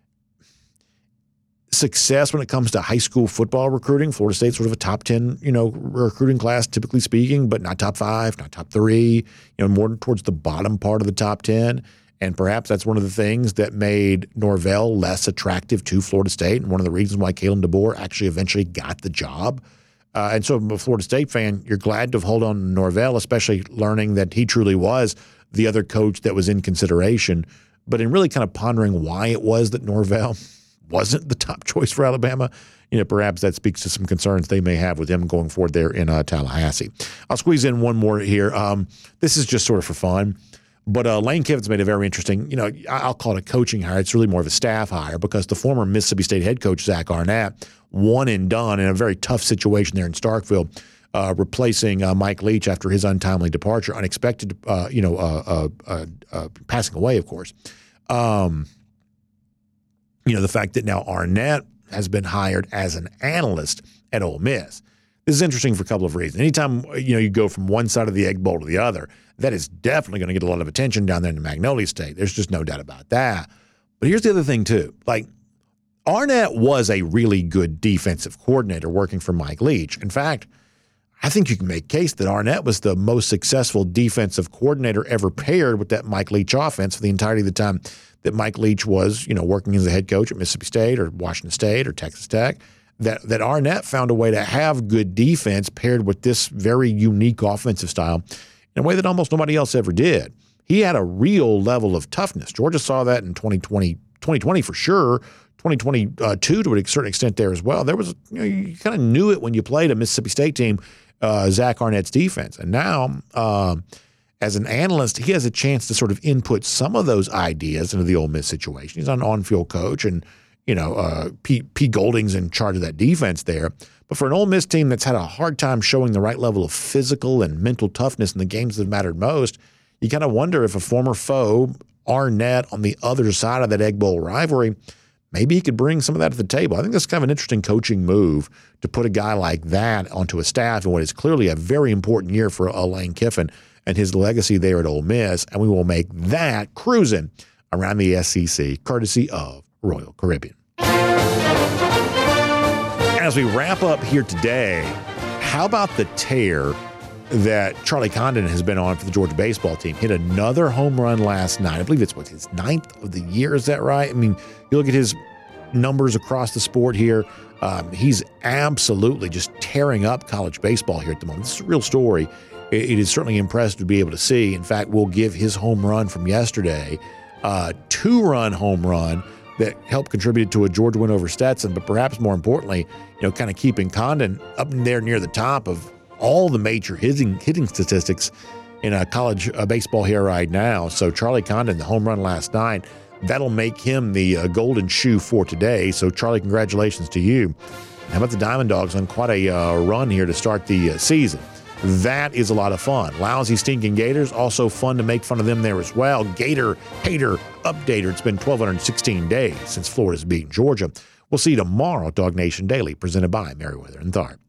success when it comes to high school football recruiting. Florida State's sort of a top 10, recruiting class, typically speaking, but not top 5, not top 3, more towards the bottom part of the top 10. And perhaps that's one of the things that made Norvell less attractive to Florida State and one of the reasons why Kalen DeBoer actually eventually got the job. And so, I'm a Florida State fan, you're glad to hold on to Norvell, especially learning that he truly was the other coach that was in consideration. But in really kind of pondering why it was that Norvell wasn't the top choice for Alabama, perhaps that speaks to some concerns they may have with him going forward there in Tallahassee. I'll squeeze in one more here. This is just sort of for fun. But Lane Kiffin's made a very interesting, I'll call it a coaching hire. It's really more of a staff hire because the former Mississippi State head coach, Zach Arnett, one and done in a very tough situation there in Starkville, replacing Mike Leach after his untimely departure, unexpected, passing away, of course. The fact that now Arnett has been hired as an analyst at Ole Miss. This is interesting for a couple of reasons. Anytime, you go from one side of the Egg Bowl to the other, that is definitely going to get a lot of attention down there in the Magnolia State. There's just no doubt about that. But here's the other thing, too. Arnett was a really good defensive coordinator working for Mike Leach. In fact, I think you can make a case that Arnett was the most successful defensive coordinator ever paired with that Mike Leach offense for the entirety of the time that Mike Leach was, working as a head coach at Mississippi State or Washington State or Texas Tech. That Arnett found a way to have good defense paired with this very unique offensive style in a way that almost nobody else ever did. He had a real level of toughness. Georgia saw that in 2020 for sure, 2022 to a certain extent there as well. There was, you kind of knew it when you played a Mississippi State team Zach Arnett's defense. And now, as an analyst, he has a chance to sort of input some of those ideas into the Ole Miss situation. He's an on-field coach, and Pete Golding's in charge of that defense there. But for an Ole Miss team that's had a hard time showing the right level of physical and mental toughness in the games that have mattered most, you kind of wonder if a former foe, Arnett, on the other side of that Egg Bowl rivalry, maybe he could bring some of that to the table. I think that's kind of an interesting coaching move to put a guy like that onto a staff in what is clearly a very important year for Lane Kiffin and his legacy there at Ole Miss. And we will make that cruising around the SEC, courtesy of Royal Caribbean. As we wrap up here today, how about the tear that Charlie Condon has been on for the Georgia baseball team? Hit another home run last night. I believe it's his 9th of the year. Is that right? I mean, you look at his numbers across the sport here. He's absolutely just tearing up college baseball here at the moment. This is a real story. It is certainly impressive to be able to see. In fact, we'll give his home run from yesterday, 2-run home run that helped contribute to a Georgia win over Stetson, but perhaps more importantly, kind of keeping Condon up there near the top of all the major hitting statistics in college baseball here right now. So Charlie Condon, the home run last night, that'll make him the golden shoe for today. So Charlie, congratulations to you. How about the Diamond Dogs on quite a run here to start the season? That is a lot of fun. Lousy, stinking Gators, also fun to make fun of them there as well. Gator hater updater. It's been 1,216 days since Florida's beaten Georgia. We'll see you tomorrow at Dog Nation Daily, presented by Merriweather and Tharp.